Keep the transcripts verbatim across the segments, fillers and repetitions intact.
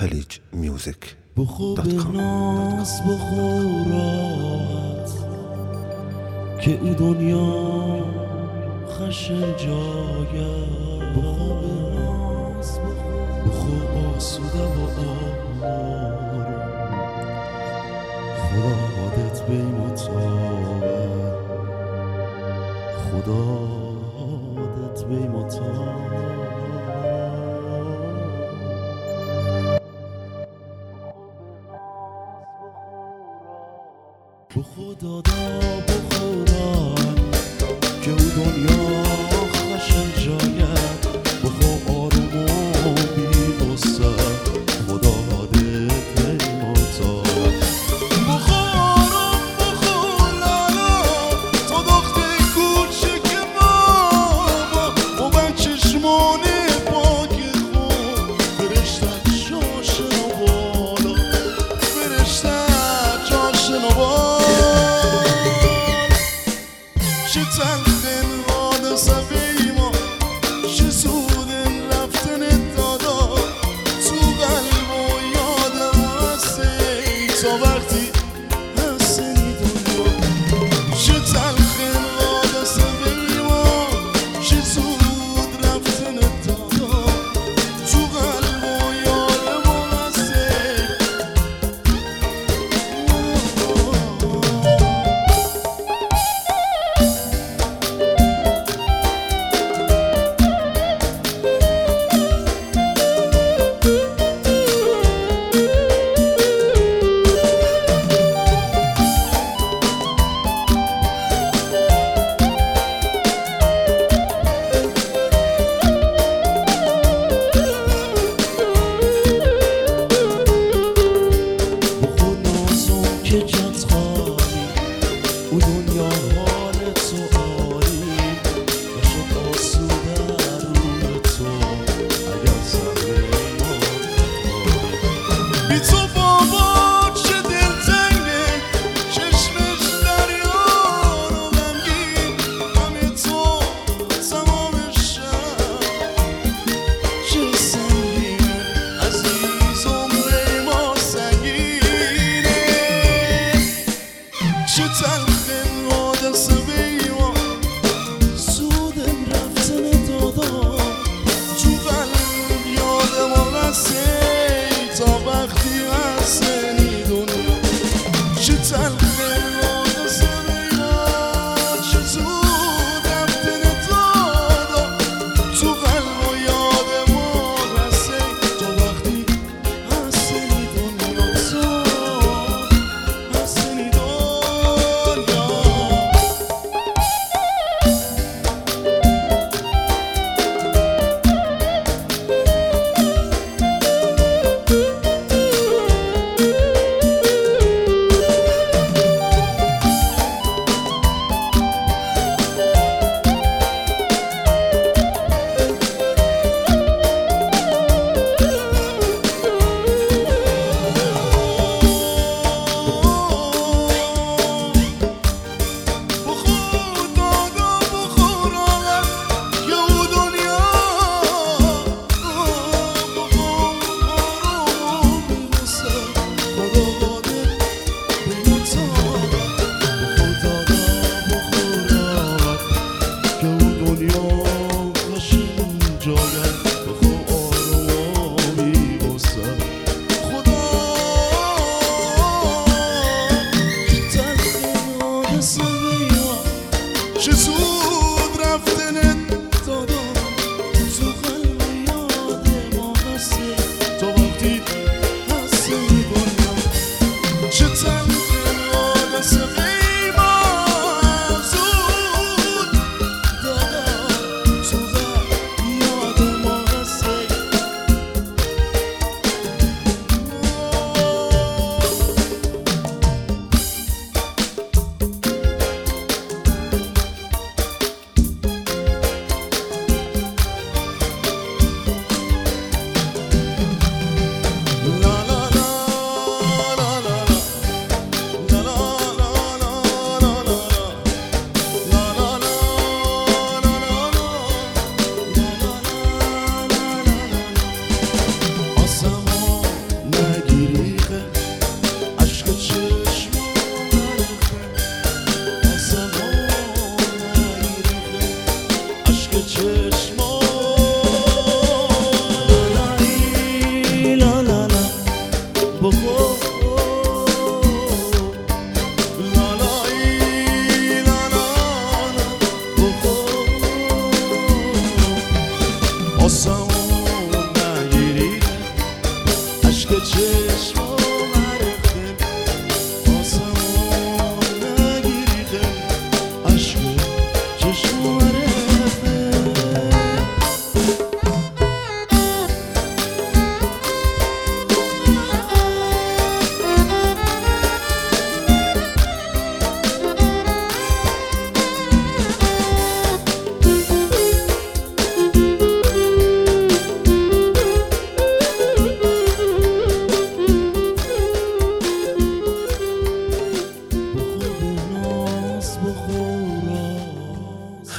خلیج میوزیک بخور ناز بخور راحت که این دنیا خشن جایه. بخور ناز بخور آسوده و آروم خدادت بی‌مطابق خدادت بی‌مطابق بخور دادا بخورم که او دنیا خشن جاید. بخور آروم و بی غصه خدادت بی‌مطابق. بخور آروم بخور لالا تو دختر کوچک ماما با من چشمان پاک خون فرشتت جاشن و بالا فرشتت جاشن و بالا. چه تلخن حادثه بیما چه سودن رفتن دادا تو قلب و یادم هستی تا وقتی هستنی دنیا. چه تلخن حادثه بیما چه سود رفتن دادا تو قلب و یادم هستی. که جات خالی او دنیا حال تو عالی نشد آسوده روی تو اگر صبر ما بی تو بابا چه دلتنگه چشمش دریا رو غمگین همه تو تمام شب چه سنگینه عزیز عمر ما سنگینه. چه تلخن حادثه بیما سودم رفتن دادا تو قلب یادم هستی تا وقتی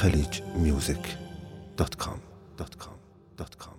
خلیج میوزیک دات کام دات کام دات کام